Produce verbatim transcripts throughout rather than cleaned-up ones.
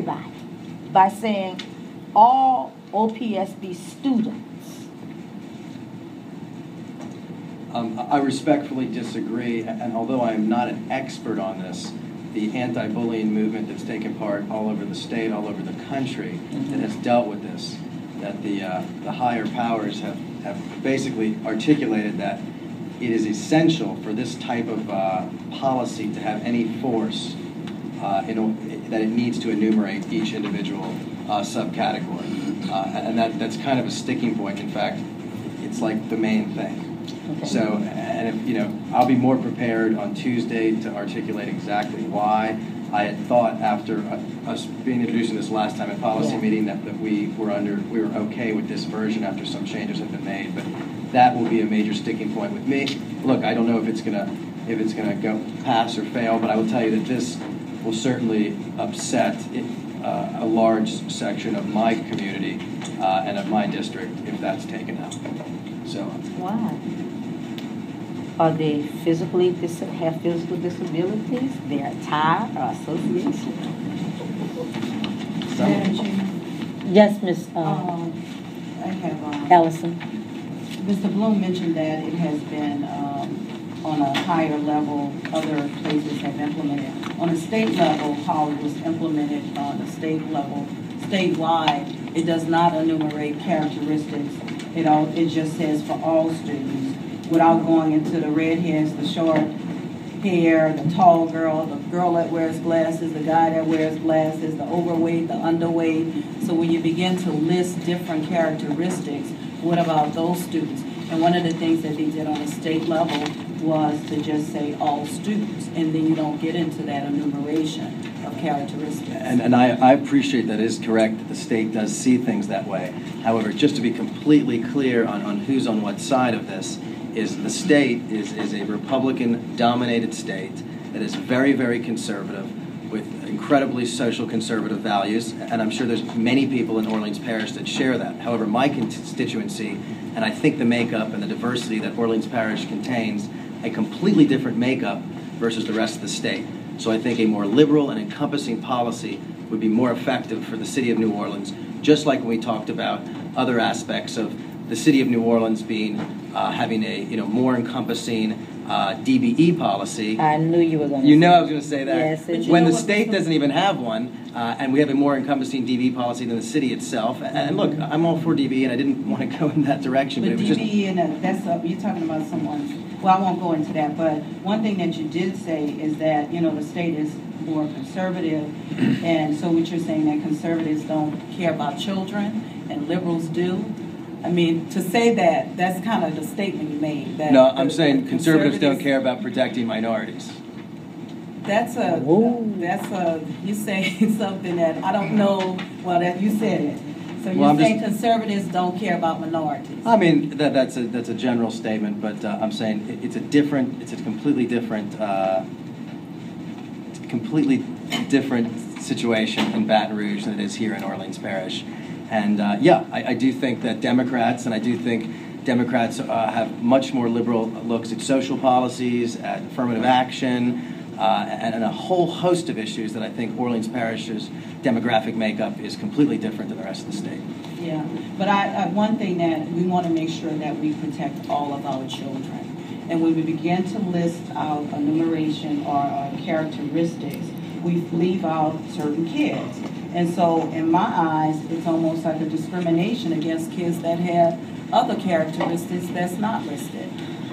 everybody by saying all O P S B students? Um, I respectfully disagree, and although I am not an expert on this, the anti-bullying movement that's taken part all over the state, all over the country, mm-hmm. that has dealt with this, that the, uh, the higher powers have, have basically articulated that it is essential for this type of uh, policy to have any force, uh, in, that it needs to enumerate each individual uh, subcategory. Uh, and that, that's kind of a sticking point. In fact, it's like the main thing. Okay. So, and if, you know, I'll be more prepared on Tuesday to articulate exactly why. I had thought after uh, us being introduced in this last time at policy yeah. meeting that, that we were under, we were okay with this version after some changes had been made, but that will be a major sticking point with me. Look, I don't know if it's gonna, if it's gonna go pass or fail, but I will tell you that this will certainly upset it, uh, a large section of my community uh, and of my district if that's taken out. So. Why? Are they physically dis have physical disabilities? They are tied or association? Yes, Miz Um, um, I have um, Allison. Mister Bloom mentioned that it has been um, on a higher level. Other places have implemented on a state level. How it was implemented on the state level, statewide, it does not enumerate characteristics. It all it just says for all students, without going into the redheads, the short hair, the tall girl, the girl that wears glasses, the guy that wears glasses, the overweight, the underweight. So when you begin to list different characteristics, what about those students? And one of the things that they did on a state level was to just say all students, and then you don't get into that enumeration of characteristics. And, and I, I appreciate that it is correct that the state does see things that way. However, just to be completely clear on, on who's on what side of this, is the state is, is a Republican-dominated state that is very, very conservative with incredibly social conservative values, and I'm sure there's many people in Orleans Parish that share that. However, my constituency, and I think the makeup and the diversity that Orleans Parish contains, a completely different makeup versus the rest of the state. So I think a more liberal and encompassing policy would be more effective for the city of New Orleans, just like when we talked about other aspects of the city of New Orleans being uh, having a you know more encompassing uh, D B E policy. I knew you were going to You say know that. I was going to say that. Yes, when the state doesn't even have one, uh, and we have a more encompassing D B E policy than the city itself. And, and look, I'm all for D B E, and I didn't want to go in that direction. But, but it was D just B E, and uh, that's uh, you're talking about someone. Well, I won't go into that. But one thing that you did say is that you know the state is more conservative, and so what you're saying that conservatives don't care about children and liberals do. I mean, to say that, that's kind of the statement you made. That no, I'm the, saying the conservatives, conservatives don't care about protecting minorities. That's a, Whoa. that's a, you're saying something that I don't know, well, that you said it. So you're well, saying just, conservatives don't care about minorities. I mean, that, that's, a, that's a general statement, but uh, I'm saying it, it's a different, it's a completely different, uh, it's a completely different situation in Baton Rouge than it is here in Orleans Parish. And uh, yeah, I, I do think that Democrats, and I do think Democrats uh, have much more liberal looks at social policies, at affirmative action, uh, and, and a whole host of issues that I think Orleans Parish's demographic makeup is completely different than the rest of the state. Yeah, but I, I, one thing that we want to make sure that we protect all of our children. And when we begin to list out enumeration or uh, characteristics, we leave out certain kids. And so in my eyes, it's almost like a discrimination against kids that have other characteristics that's not listed.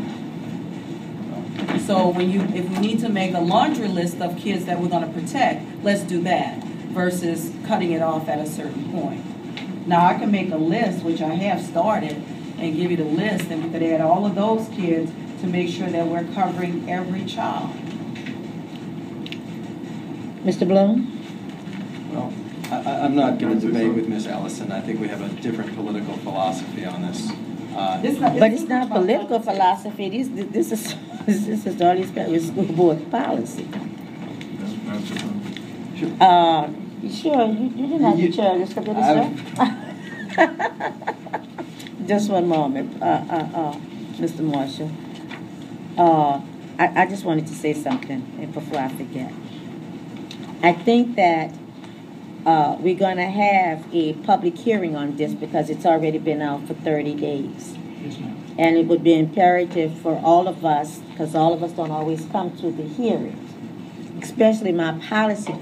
So when you, if we need to make a laundry list of kids that we're going to protect, let's do that versus cutting it off at a certain point. Now I can make a list, which I have started, and give you the list, and we could add all of those kids to make sure that we're covering every child. Mister Bloom? Well, I, I'm not going to debate with Miz Ellison. I think we have a different political philosophy on this. Uh, It's not, but it's not political philosophy. This, this is this is all these school board policy. Sure. Uh, sure, you, you didn't have You- to chair this committee, sir. Just one moment, uh, uh, uh, Mister Marshall. Uh, I, I just wanted to say something before I forget. I think that uh, we're gonna have a public hearing on this because it's already been out for thirty days. Yes, ma'am. And it would be imperative for all of us, because all of us don't always come to the hearings, especially my policy